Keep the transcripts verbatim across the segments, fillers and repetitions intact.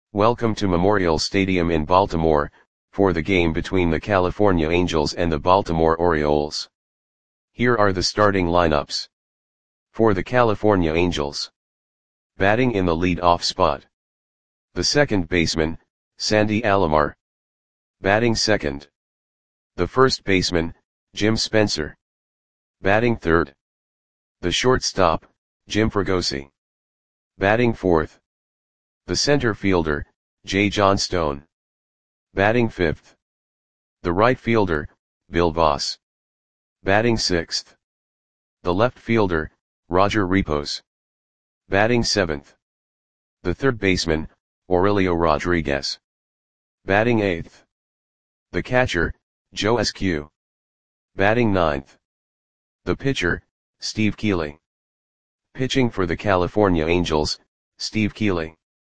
Welcome to Memorial Stadium in Baltimore, for the game between the California Angels and the Baltimore Orioles. Here are the starting lineups. For the California Angels. Batting in the lead-off spot. The second baseman, Sandy Alomar. Batting second. The first baseman, Jim Spencer. Batting third. The shortstop, Jim Fregosi. Batting fourth. The center fielder, Jay Johnstone. Batting fifth. The right fielder, Bill Voss. Batting sixth. The left fielder, Roger Repos. Batting seventh. The third baseman, Aurelio Rodriguez. Batting eighth. The catcher, Joe Eskew. Batting ninth. The pitcher, Steve Keeley. Pitching for the California Angels, Steve Keeley.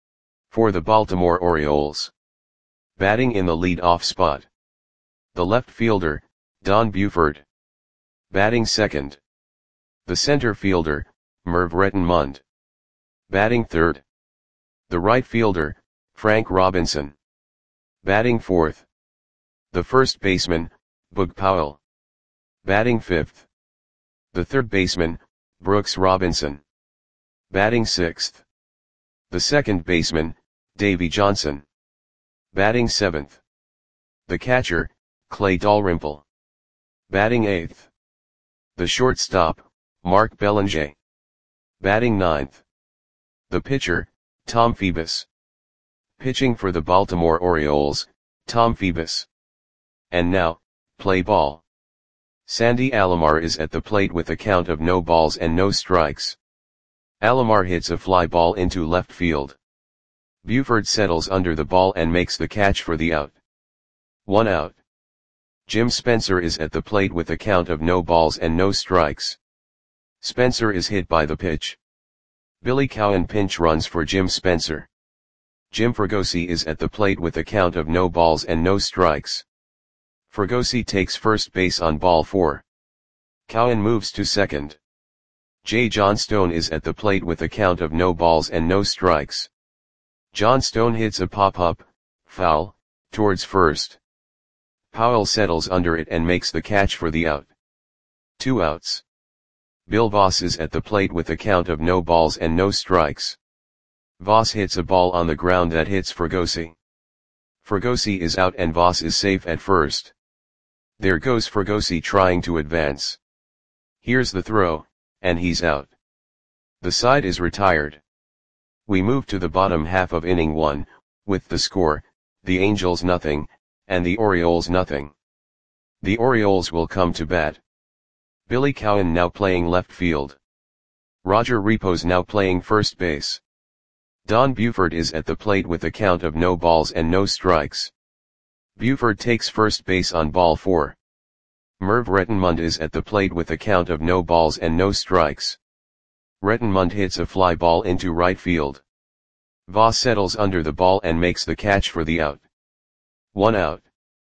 For the Baltimore Orioles. Batting in the lead-off spot. The left fielder, Don Buford. Batting second. The center fielder, Merv Rettenmund. Batting third. The right fielder, Frank Robinson. Batting fourth. The first baseman, Boog Powell. Batting fifth. The third baseman, Brooks Robinson. Batting sixth. The second baseman, Davey Johnson. Batting seventh. The catcher, Clay Dalrymple. Batting eighth. The shortstop, Mark Belanger. Batting ninth. The pitcher, Tom Phoebus. Pitching for the Baltimore Orioles, Tom Phoebus. And now, play ball. Sandy Alomar is at the plate with a count of no balls and no strikes. Alomar hits a fly ball into left field. Buford settles under the ball and makes the catch for the out. One out. Jim Spencer is at the plate with a count of no balls and no strikes. Spencer is hit by the pitch. Billy Cowan pinch runs for Jim Spencer. Jim Fregosi is at the plate with a count of no balls and no strikes. Fregosi takes first base on ball four. Cowan moves to second. Jay Johnstone is at the plate with a count of no balls and no strikes. Johnstone hits a pop-up, foul, towards first. Powell settles under it and makes the catch for the out. Two outs. Bill Voss is at the plate with a count of no balls and no strikes. Voss hits a ball on the ground that hits Fregosi. Fregosi is out and Voss is safe at first. There goes Fregosi trying to advance. Here's the throw, and he's out. The side is retired. We move to the bottom half of inning one, with the score, the Angels nothing, and the Orioles nothing. The Orioles will come to bat. Billy Cowan now playing left field. Roger Repos now playing first base. Don Buford is at the plate with a count of no balls and no strikes. Buford takes first base on ball four. Merv Rettenmund is at the plate with a count of no balls and no strikes. Rettenmund hits a fly ball into right field. Voss settles under the ball and makes the catch for the out. One out.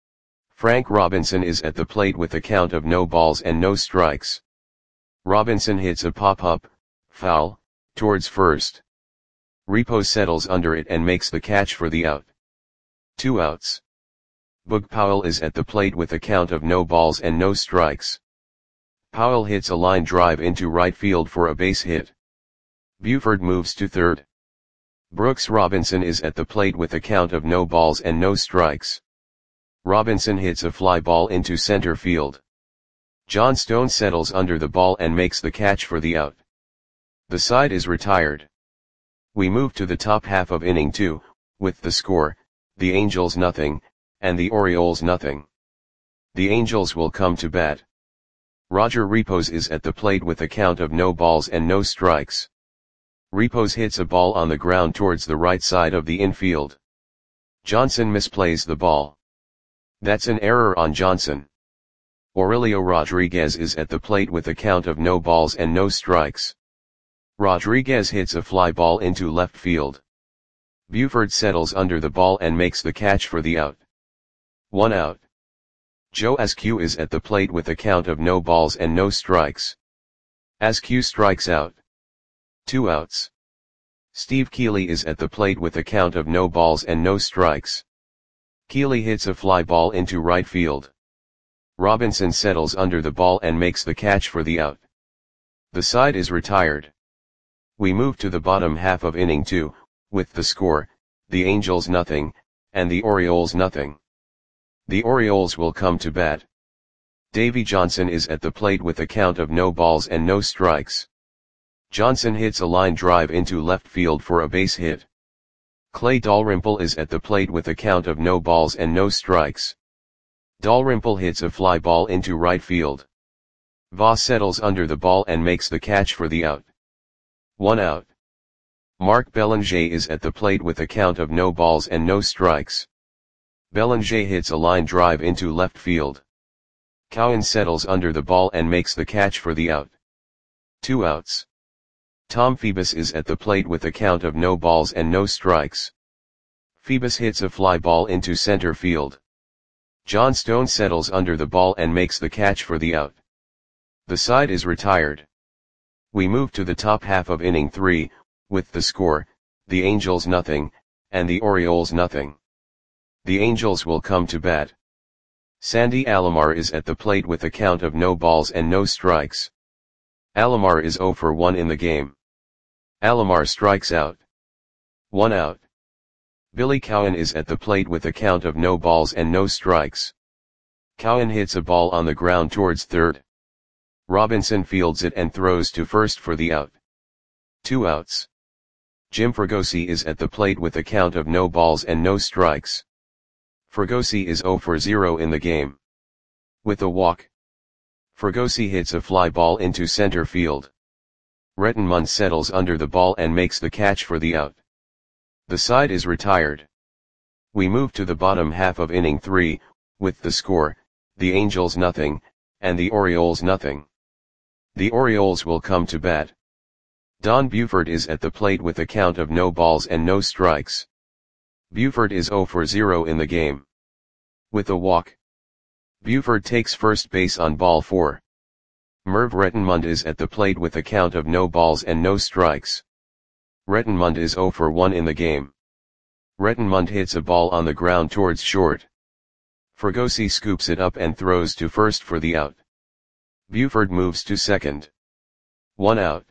Frank Robinson is at the plate with a count of no balls and no strikes. Robinson hits a pop-up, foul, towards first. Repos settles under it and makes the catch for the out. Two outs. Boog Powell is at the plate with a count of no balls and no strikes. Powell hits a line drive into right field for a base hit. Buford moves to third. Brooks Robinson is at the plate with a count of no balls and no strikes. Robinson hits a fly ball into center field. Johnstone settles under the ball and makes the catch for the out. The side is retired. We move to the top half of inning two, with the score, the Angels nothing, and the Orioles nothing. The Angels will come to bat. Roger Repos is at the plate with a count of no balls and no strikes. Repos hits a ball on the ground towards the right side of the infield. Johnson misplays the ball. That's an error on Johnson. Aurelio Rodriguez is at the plate with a count of no balls and no strikes. Rodriguez hits a fly ball into left field. Buford settles under the ball and makes the catch for the out. One out. Joe Eskew is at the plate with a count of no balls and no strikes. Eskew strikes out. Two outs. Steve Keeley is at the plate with a count of no balls and no strikes. Keeley hits a fly ball into right field. Robinson settles under the ball and makes the catch for the out. The side is retired. We move to the bottom half of inning two, with the score, the Angels nothing, and the Orioles nothing. The Orioles will come to bat. Davey Johnson is at the plate with a count of no balls and no strikes. Johnson hits a line drive into left field for a base hit. Clay Dalrymple is at the plate with a count of no balls and no strikes. Dalrymple hits a fly ball into right field. Voss settles under the ball and makes the catch for the out. One out. Mark Belanger is at the plate with a count of no balls and no strikes. Belanger hits a line drive into left field. Cowan settles under the ball and makes the catch for the out. Two outs. Tom Phoebus is at the plate with a count of no balls and no strikes. Phoebus hits a fly ball into center field. John Stone settles under the ball and makes the catch for the out. The side is retired. We move to the top half of inning three, with the score, the Angels nothing, and the Orioles nothing. The Angels will come to bat. Sandy Alomar is at the plate with a count of no balls and no strikes. Alomar is oh for one in the game. Alomar strikes out. One out. Billy Cowan is at the plate with a count of no balls and no strikes. Cowan hits a ball on the ground towards third. Robinson fields it and throws to first for the out. Two outs. Jim Fregosi is at the plate with a count of no balls and no strikes. Fregosi is oh for zero in the game. With a walk. Fregosi hits a fly ball into center field. Rettenmund settles under the ball and makes the catch for the out. The side is retired. We move to the bottom half of inning three, with the score, the Angels nothing, and the Orioles nothing. The Orioles will come to bat. Don Buford is at the plate with a count of no balls and no strikes. Buford is oh for zero in the game. With a walk. Buford takes first base on ball four. Merv Rettenmund is at the plate with a count of no balls and no strikes. Rettenmund is oh for one in the game. Rettenmund hits a ball on the ground towards short. Fregosi scoops it up and throws to first for the out. Buford moves to second. One out.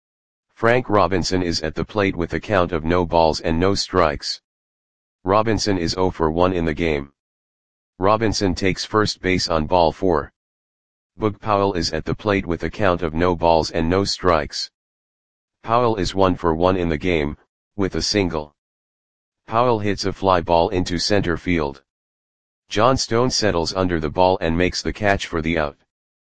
Frank Robinson is at the plate with a count of no balls and no strikes. Robinson is oh for one in the game. Robinson takes first base on ball four. Boog Powell is at the plate with a count of no balls and no strikes. Powell is one for one in the game, with a single. Powell hits a fly ball into center field. John Stone settles under the ball and makes the catch for the out.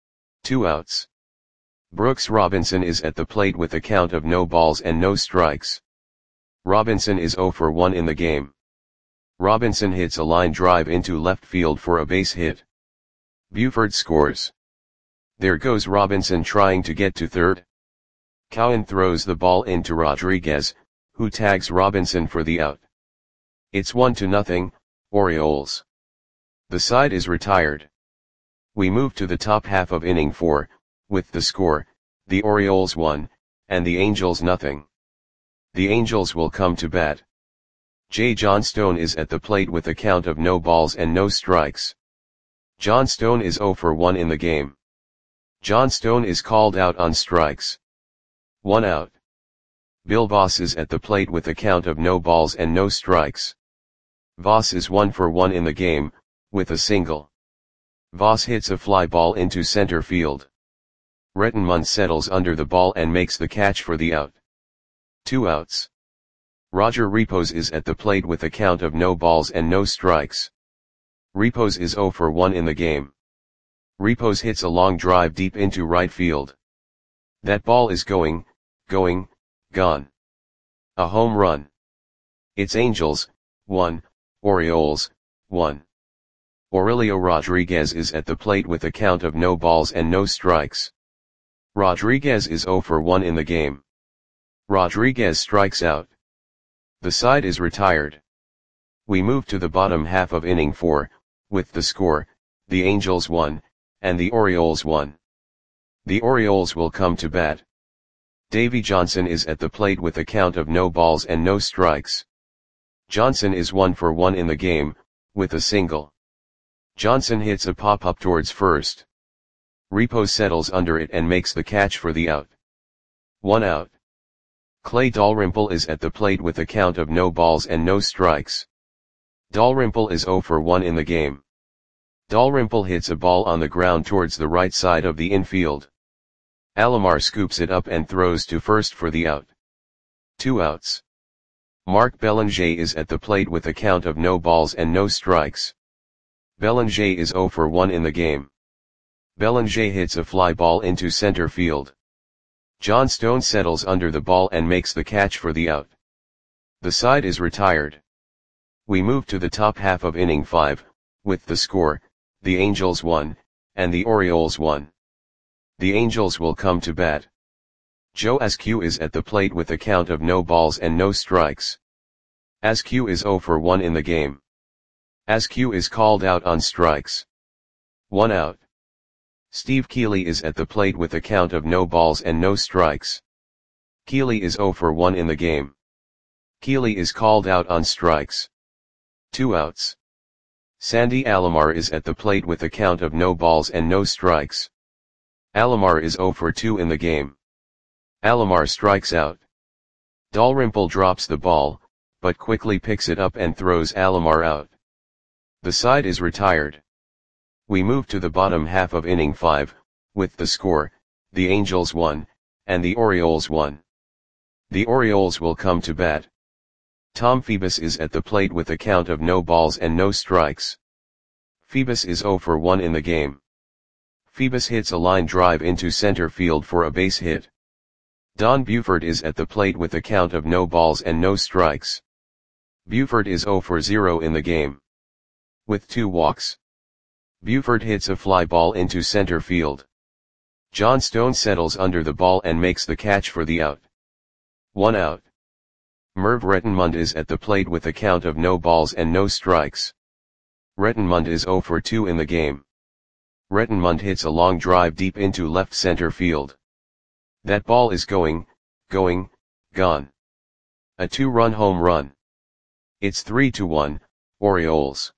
Two outs. Brooks Robinson is at the plate with a count of no balls and no strikes. Robinson is oh for one in the game. Robinson hits a line drive into left field for a base hit. Buford scores. There goes Robinson trying to get to third. Cowan throws the ball into Rodriguez, who tags Robinson for the out. It's one to nothing, Orioles. The side is retired. We move to the top half of inning four, with the score, the Orioles one, and the Angels nothing. The Angels will come to bat. J. John Stone is at the plate with a count of no balls and no strikes. John Stone is oh for one in the game. John Stone is called out on strikes. One out. Bill Voss is at the plate with a count of no balls and no strikes. Voss is one for one in the game, with a single. Voss hits a fly ball into center field. Rettenmund settles under the ball and makes the catch for the out. Two outs. Roger Repos is at the plate with a count of no balls and no strikes. Repos is oh for one in the game. Repos hits a long drive deep into right field. That ball is going, going, gone. A home run. It's Angels, one, Orioles, one. Aurelio Rodriguez is at the plate with a count of no balls and no strikes. Rodriguez is oh for one in the game. Rodriguez strikes out. The side is retired. We move to the bottom half of inning four, with the score, the Angels one, and the Orioles one. The Orioles will come to bat. Davy Johnson is at the plate with a count of no balls and no strikes. Johnson is one for one in the game, with a single. Johnson hits a pop-up towards first. Repo settles under it and makes the catch for the out. One out. Clay Dalrymple is at the plate with a count of no balls and no strikes. Dalrymple is zero for one in the game. Dalrymple hits a ball on the ground towards the right side of the infield. Alomar scoops it up and throws to first for the out. Two outs. Mark Belanger is at the plate with a count of no balls and no strikes. Belanger is zero for one in the game. Belanger hits a fly ball into center field. John Stone settles under the ball and makes the catch for the out. The side is retired. We move to the top half of inning five, with the score, the Angels won, and the Orioles won. The Angels will come to bat. Joe Askew is at the plate with a count of no balls and no strikes. Askew is zero for one in the game. Askew is called out on strikes. One out. Steve Keeley is at the plate with a count of no balls and no strikes. Keeley is zero for one in the game. Keeley is called out on strikes. Two outs. Sandy Alomar is at the plate with a count of no balls and no strikes. Alomar is zero for two in the game. Alomar strikes out. Dalrymple drops the ball, but quickly picks it up and throws Alomar out. The side is retired. We move to the bottom half of inning five, with the score, the Angels won, and the Orioles won. The Orioles will come to bat. Tom Phoebus is at the plate with a count of no balls and no strikes. Phoebus is zero for one in the game. Phoebus hits a line drive into center field for a base hit. Don Buford is at the plate with a count of no balls and no strikes. Buford is zero for zero in the game. With two walks. Buford hits a fly ball into center field. John Stone settles under the ball and makes the catch for the out. One out. Merv Rettenmund is at the plate with a count of no balls and no strikes. Rettenmund is zero for two in the game. Rettenmund hits a long drive deep into left center field. That ball is going, going, gone. A two-run home run. It's three to one, Orioles.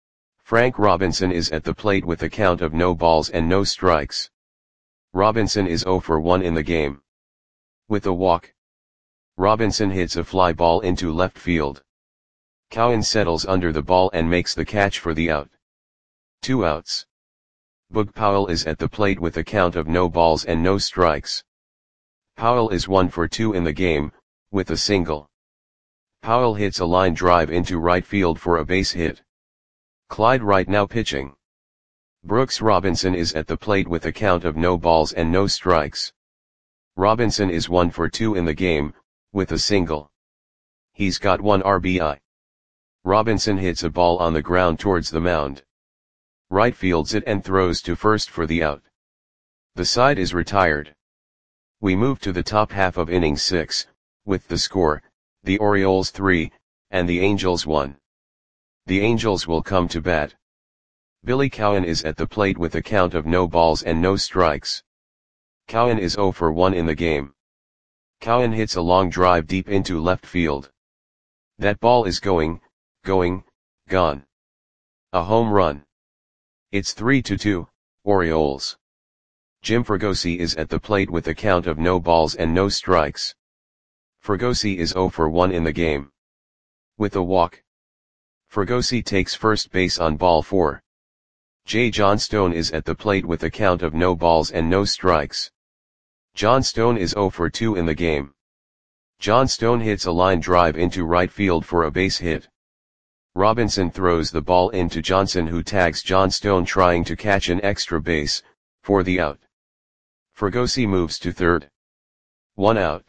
Frank Robinson is at the plate with a count of no balls and no strikes. Robinson is zero for one in the game. With a walk. Robinson hits a fly ball into left field. Cowan settles under the ball and makes the catch for the out. Two outs. Boog Powell is at the plate with a count of no balls and no strikes. Powell is one for two in the game, with a single. Powell hits a line drive into right field for a base hit. Clyde Wright now pitching. Brooks Robinson is at the plate with a count of no balls and no strikes. Robinson is one for two in the game, with a single. He's got one R B I. Robinson hits a ball on the ground towards the mound. Wright fields it and throws to first for the out. The side is retired. We move to the top half of inning six, with the score, the Orioles three, and the Angels one. The Angels will come to bat. Billy Cowan is at the plate with a count of no balls and no strikes. Cowan is zero for one in the game. Cowan hits a long drive deep into left field. That ball is going, going, gone. A home run. It's three to two, Orioles. Jim Fregosi is at the plate with a count of no balls and no strikes. Fregosi is zero for one in the game. With a walk. Fregosi takes first base on ball four. J. John Stone is at the plate with a count of no balls and no strikes. John Stone is zero for two in the game. John Stone hits a line drive into right field for a base hit. Robinson throws the ball into Johnson, who tags John Stone trying to catch an extra base, for the out. Fregosi moves to third. One out.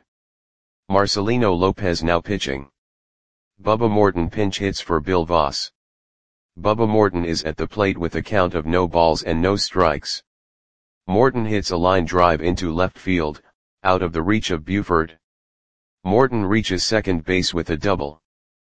Marcelino Lopez now pitching. Bubba Morton pinch hits for Bill Voss. Bubba Morton is at the plate with a count of no balls and no strikes. Morton hits a line drive into left field, out of the reach of Buford. Morton reaches second base with a double.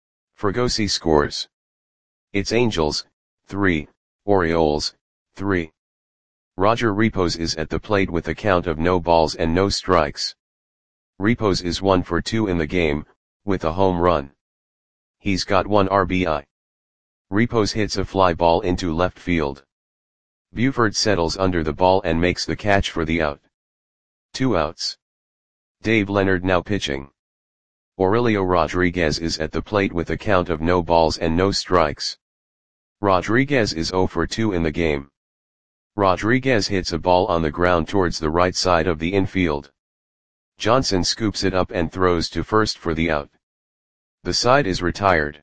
Fregosi scores. It's Angels, three, Orioles, three. Roger Repos is at the plate with a count of no balls and no strikes. Repos is one for two in the game, with a home run. He's got one R B I. Repos hits a fly ball into left field. Buford settles under the ball and makes the catch for the out. Two outs. Dave Leonard now pitching. Aurelio Rodriguez is at the plate with a count of no balls and no strikes. Rodriguez is zero for two in the game. Rodriguez hits a ball on the ground towards the right side of the infield. Johnson scoops it up and throws to first for the out. The side is retired.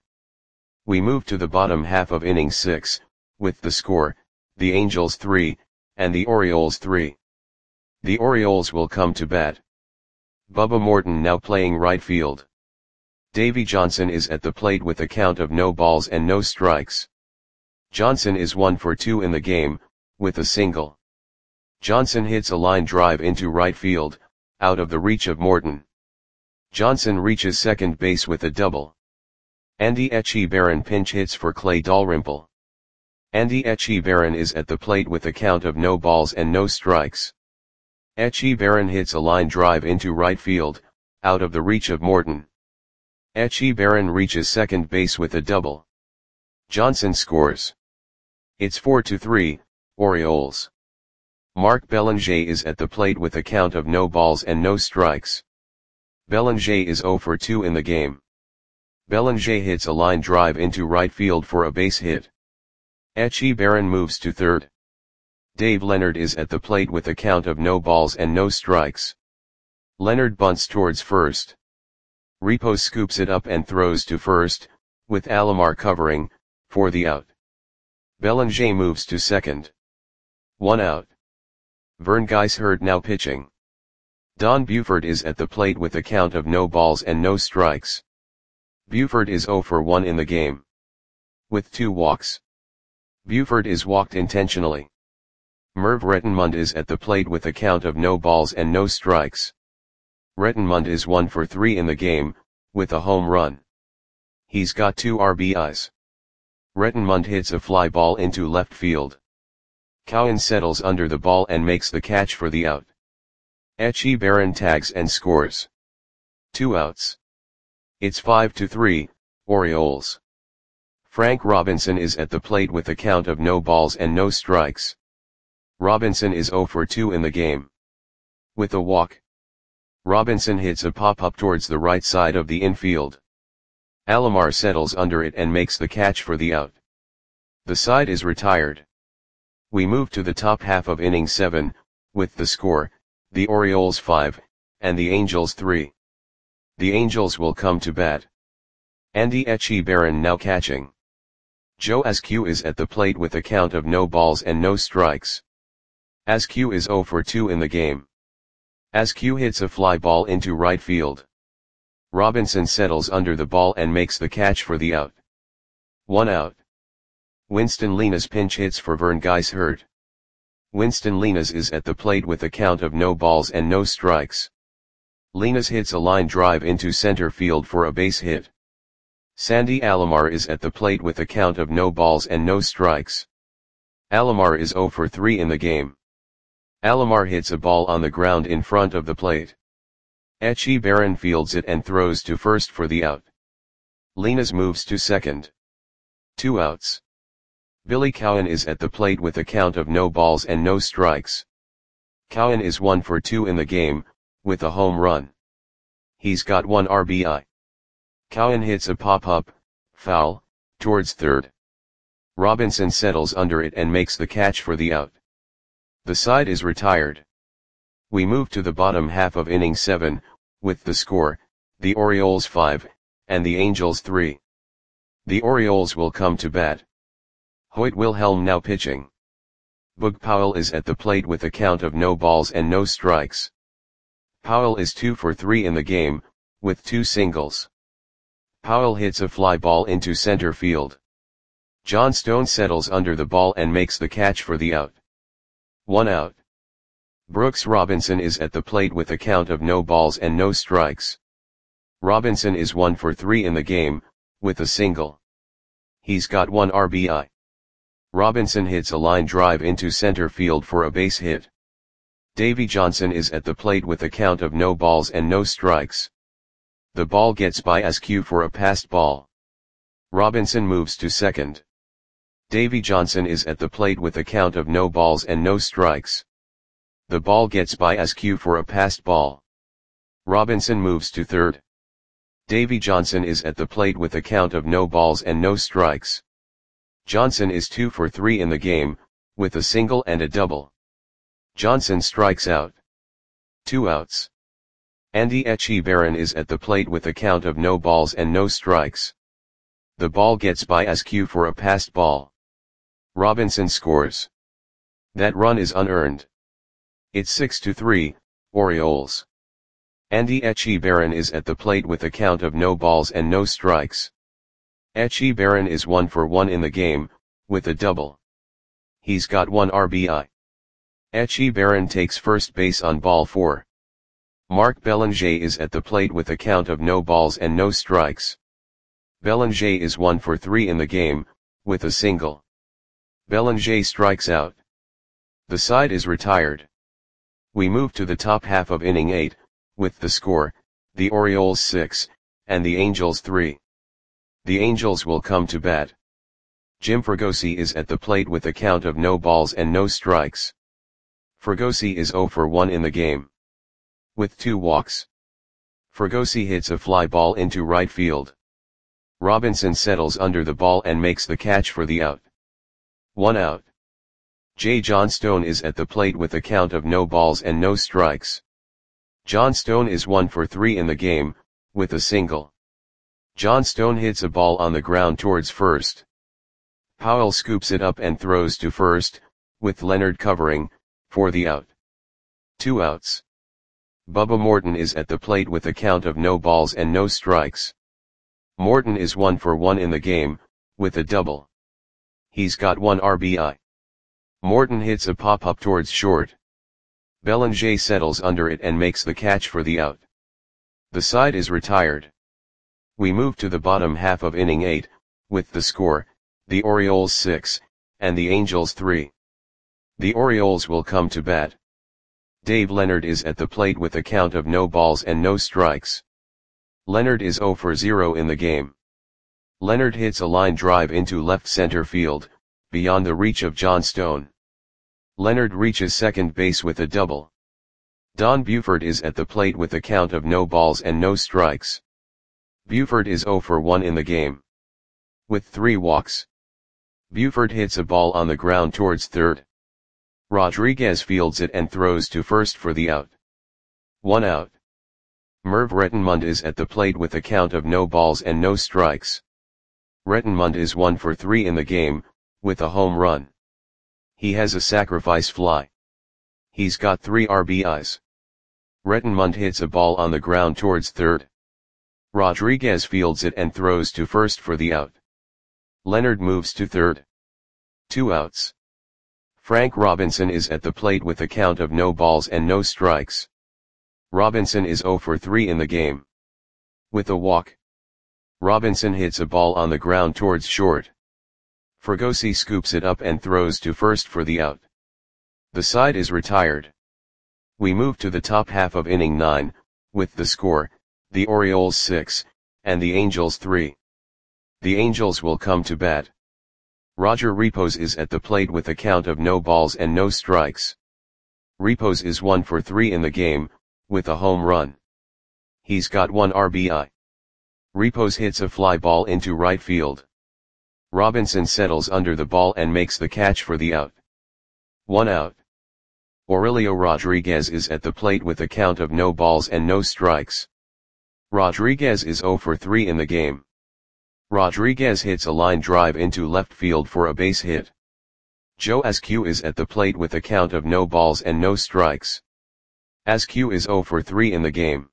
We move to the bottom half of inning six, with the score, the Angels three, and the Orioles three. The Orioles will come to bat. Bubba Morton now playing right field. Davy Johnson is at the plate with a count of no balls and no strikes. Johnson is one for two in the game, with a single. Johnson hits a line drive into right field, out of the reach of Morton. Johnson reaches second base with a double. Andy Etchebarren pinch hits for Clay Dalrymple. Andy Etchebarren is at the plate with a count of no balls and no strikes. Etchebarren hits a line drive into right field, out of the reach of Morton. Etchebarren reaches second base with a double. Johnson scores. It's four to three, Orioles. Mark Belanger is at the plate with a count of no balls and no strikes. Belanger is zero for two in the game. Belanger hits a line drive into right field for a base hit. Etchebarren moves to third. Dave Leonard is at the plate with a count of no balls and no strikes. Leonard bunts towards first. Repos scoops it up and throws to first, with Alomar covering, for the out. Belanger moves to second. One out. Vern Geishert now pitching. Don Buford is at the plate with a count of no balls and no strikes. Buford is zero for one in the game. With two walks. Buford is walked intentionally. Merv Rettenmund is at the plate with a count of no balls and no strikes. Rettenmund is one for three in the game, with a home run. He's got two R B Is. Rettenmund hits a fly ball into left field. Cowan settles under the ball and makes the catch for the out. Etchebarren tags and scores. Two outs. It's five to three, Orioles. Frank Robinson is at the plate with a count of no balls and no strikes. Robinson is zero for two in the game. With a walk. Robinson hits a pop-up towards the right side of the infield. Alomar settles under it and makes the catch for the out. The side is retired. We move to the top half of inning seven, with the score, the Orioles five, and the Angels three. The Angels will come to bat. Andy Etchebarren now catching. Joe Askew is at the plate with a count of no balls and no strikes. Askew is zero for two in the game. Askew hits a fly ball into right field. Robinson settles under the ball and makes the catch for the out. One out. Winston Linas pinch hits for Vern Geishert. Winston Linas is at the plate with a count of no balls and no strikes. Linas hits a line drive into center field for a base hit. Sandy Alomar is at the plate with a count of no balls and no strikes. Alomar is zero for three in the game. Alomar hits a ball on the ground in front of the plate. Etchebarren fields it and throws to first for the out. Linas moves to second. Two outs. Billy Cowan is at the plate with a count of no balls and no strikes. Cowan is one for two in the game, with a home run. He's got one R B I. Cowan hits a pop-up, foul, towards third. Robinson settles under it and makes the catch for the out. The side is retired. We move to the bottom half of inning seven, with the score, the Orioles five, and the Angels three. The Orioles will come to bat. Hoyt Wilhelm now pitching. Boog Powell is at the plate with a count of no balls and no strikes. Powell is two for three in the game, with two singles. Powell hits a fly ball into center field. John Stone settles under the ball and makes the catch for the out. One out. Brooks Robinson is at the plate with a count of no balls and no strikes. Robinson is one for three in the game, with a single. He's got one R B I. Robinson hits a line drive into center field for a base hit. Davy Johnson is at the plate with a count of no balls and no strikes. The ball gets by S Q for a passed ball. Robinson moves to second. Davy Johnson is at the plate with a count of no balls and no strikes. The ball gets by S Q for a passed ball. Robinson moves to third. Davy Johnson is at the plate with a count of no balls and no strikes. Johnson is two for three in the game, with a single and a double. Johnson strikes out. Two outs. Andy Etchebarren is at the plate with a count of no balls and no strikes. The ball gets by S Q for a passed ball. Robinson scores. That run is unearned. It's six to three, Orioles. Andy Etchebarren is at the plate with a count of no balls and no strikes. Etchebarren is one for one in the game, with a double. He's got one R B I. Etchebarren takes first base on ball four. Mark Belanger is at the plate with a count of no balls and no strikes. Belanger is one for three in the game, with a single. Belanger strikes out. The side is retired. We move to the top half of inning eight, with the score, the Orioles six, and the Angels three. The Angels will come to bat. Jim Fregosi is at the plate with a count of no balls and no strikes. Fregosi is zero for one in the game. With two walks. Fregosi hits a fly ball into right field. Robinson settles under the ball and makes the catch for the out. One out. Jay Johnstone is at the plate with a count of no balls and no strikes. Johnstone is one for three in the game, with a single. Johnstone hits a ball on the ground towards first. Powell scoops it up and throws to first, with Leonard covering, for the out. Two outs. Bubba Morton is at the plate with a count of no balls and no strikes. Morton is one for one in the game, with a double. He's got one R B I. Morton hits a pop-up towards short. Belanger settles under it and makes the catch for the out. The side is retired. We move to the bottom half of inning eight, with the score, the Orioles six, and the Angels three. The Orioles will come to bat. Dave Leonard is at the plate with a count of no balls and no strikes. Leonard is zero for zero in the game. Leonard hits a line drive into left center field, beyond the reach of Johnstone. Leonard reaches second base with a double. Don Buford is at the plate with a count of no balls and no strikes. Buford is zero for one in the game. With three walks. Buford hits a ball on the ground towards third. Rodriguez fields it and throws to first for the out. One out. Merv Rettenmund is at the plate with a count of no balls and no strikes. Rettenmund is one for three in the game, with a home run. He has a sacrifice fly. He's got three R B Is. Rettenmund hits a ball on the ground towards third. Rodriguez fields it and throws to first for the out. Leonard moves to third. Two outs. Frank Robinson is at the plate with a count of no balls and no strikes. Robinson is zero for three in the game. With a walk. Robinson hits a ball on the ground towards short. Fregosi scoops it up and throws to first for the out. The side is retired. We move to the top half of inning nine, with the score, the Orioles six, and the Angels three. The Angels will come to bat. Roger Repos is at the plate with a count of no balls and no strikes. Repos is one for three in the game, with a home run. He's got one R B I. Repos hits a fly ball into right field. Robinson settles under the ball and makes the catch for the out. One out. Aurelio Rodriguez is at the plate with a count of no balls and no strikes. Rodriguez is zero for three in the game. Rodriguez hits a line drive into left field for a base hit. Joe Askew is at the plate with a count of no balls and no strikes. Askew is zero for three in the game.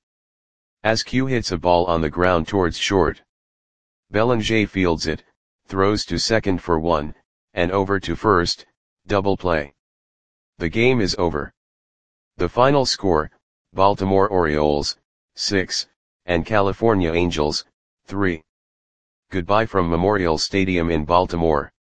Askew hits a ball on the ground towards short. Belanger fields it, throws to second for one, and over to first, double play. The game is over. The final score, Baltimore Orioles, six, and California Angels, three. Goodbye from Memorial Stadium in Baltimore.